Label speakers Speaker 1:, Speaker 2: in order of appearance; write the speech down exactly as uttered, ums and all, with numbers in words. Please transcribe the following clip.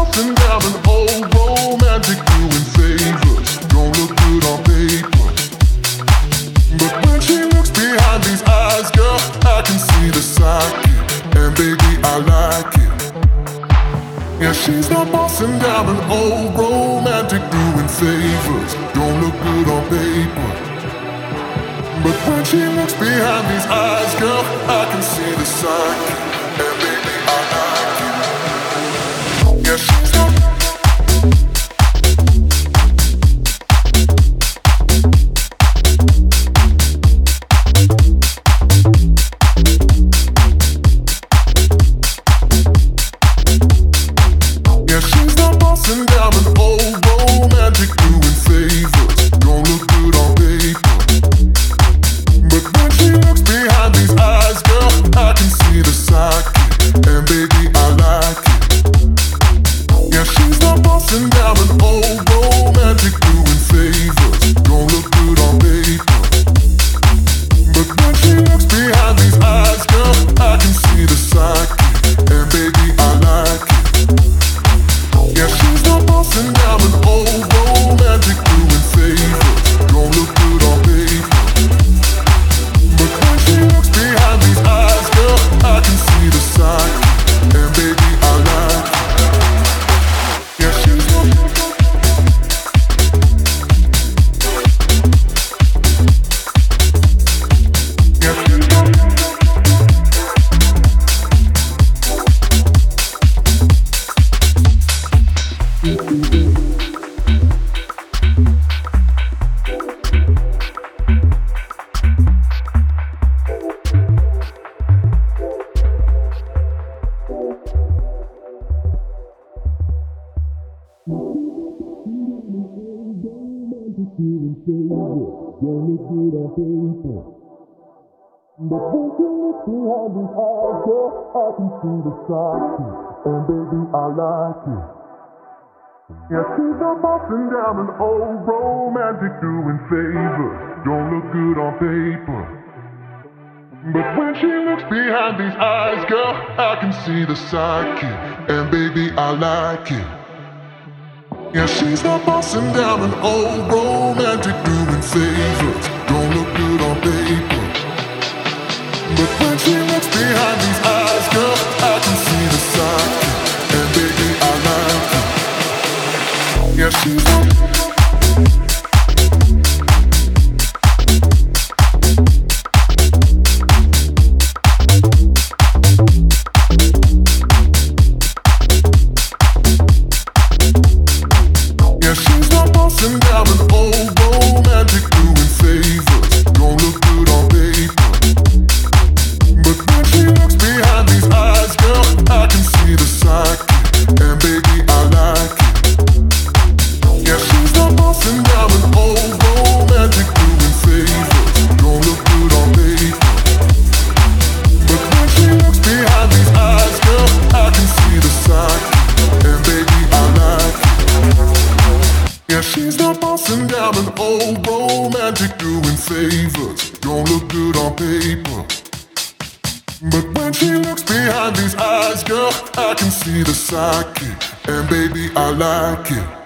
Speaker 1: bossing down an old romantic doing favors. Don't look good on paper, but when she looks behind these eyes, girl, I can see the psyche, and baby, I like it. Yeah, she's not bossing down an old romantic doing favors. Don't look good on paper, but when she looks behind these eyes, girl, I can see the psyche, and baby, I like it. Yeah, she's not. Yeah, she's not bossing down an old romantic doing favors. Don't look good on paper, but when she looks behind these eyes, girl, I can see the psyche, and baby, I like it. Yeah, she's not bossing down an old romantic doing favors. Don't look good on paper, but when she looks behind these eyes, girl, I can see the psyche, and baby, I like it. Yeah, she's not bossing down an old romantic doing favors. Don't look good on paper, but when she looks behind these eyes, girl, I can see the psyche, and baby, I like it. Yeah, she's not. Yeah, she's not. But when she looks behind these eyes, girl, I can see the psyche, and baby, I like it. Yeah, she's not bossing down an old romantic doing favors. Don't look good on paper, but when she looks behind these eyes, girl, I can see the psyche, and baby, I like it. Yeah, she's not bossing down an old romantic doing favors. Don't look good on paper, but when she looks behind these eyes, girl, I can see the psyche, and baby, I like it. Yeah, she's not. Yeah, she's not bossing down an old romantic doing favors. Don't look good on paper, but when she looks behind these eyes, girl, I can see the psyche, and baby, I like it. Yeah, she's not bossing down an old romantic doing favors. Don't look good on paper, but when she looks behind these eyes, girl, I can see the psyche, and baby, I like it. Yeah, she's not bossing down an old romantic doing favors. Don't look good on paper, but when she looks behind these eyes, girl, I can see the psyche, and baby, I like it.